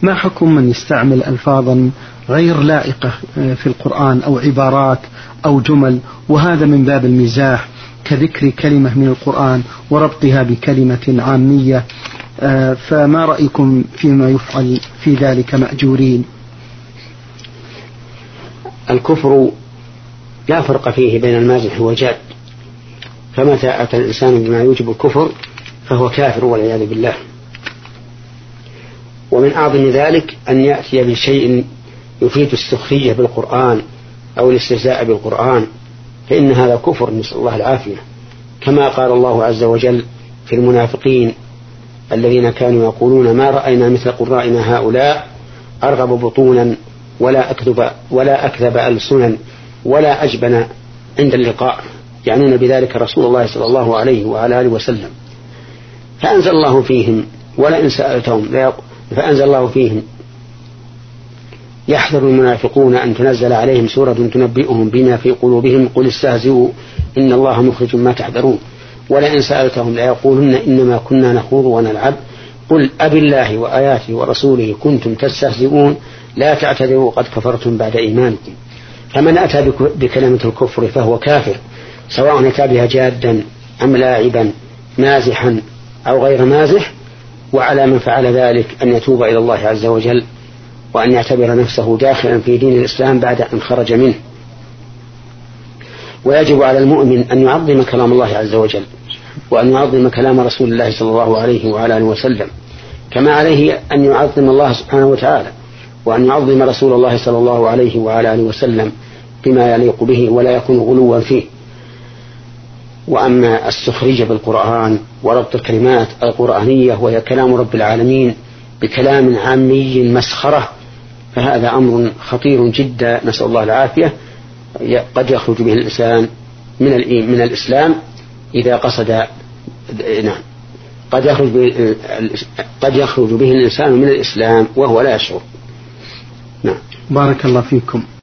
ما حكم من يستعمل ألفاظا غير لائقة في القرآن أو عبارات أو جمل، وهذا من باب المزاح، كذكر كلمة من القرآن وربطها بكلمة عامية، فما رأيكم فيما يفعل في ذلك مأجورين؟ الكفر لا فرق فيه بين المازح والجاد، فمتى أتى الإنسان بما يوجب الكفر فهو كافر والعياذ بالله. ومن أعظم ذلك أن يأتي بشيء يفيد السخرية بالقرآن أو الاستهزاء بالقرآن، فإن هذا كفر، نسأل الله العافية، كما قال الله عز وجل في المنافقين الذين كانوا يقولون ما رأينا مثل قرائنا هؤلاء أرغب بطونا ولا أكذب ألسنا ولا أجبن عند اللقاء، يعنون بذلك رسول الله صلى الله عليه وعلى آله وسلم. فأنزل الله فيهم ولئن سألتهم فأنزل الله فيهم يحذر المنافقون أن تنزل عليهم سورة تنبئهم بما في قلوبهم قل استهزئوا إن الله مخرج ما تحذرون ولئن سألتهم ليقولن إنما كنا نخوض ونلعب قل أبي الله وآياته ورسوله كنتم تستهزئون لا تعتذروا قد كفرتم بعد إيمانكم. فمن أتى بكلمة الكفر فهو كافر، سواء أتى بها جادا أم لاعبا مازحا أو غير مازح، وعلى من فعل ذلك أن يتوب إلى الله عز وجل وأن يعتبر نفسه داخلا في دين الإسلام بعد أن خرج منه. ويجب على المؤمن أن يعظم كلام الله عز وجل وأن يعظم كلام رسول الله صلى الله عليه وعلى آله وسلم، كما عليه أن يعظم الله سبحانه وتعالى وأن يعظم رسول الله صلى الله عليه وعلى آله وسلم بما يليق به ولا يكون غلوا فيه. وأما السخرية بالقرآن وربط الكلمات القرآنية وهي كلام رب العالمين بكلام عامي مسخرة فهذا أمر خطير جدا، نسأل الله العافية. قد يخرج به الإنسان من الإسلام إذا قصد، نعم، قد يخرج به الإنسان من الإسلام وهو لا يشعر. نعم. بارك الله فيكم.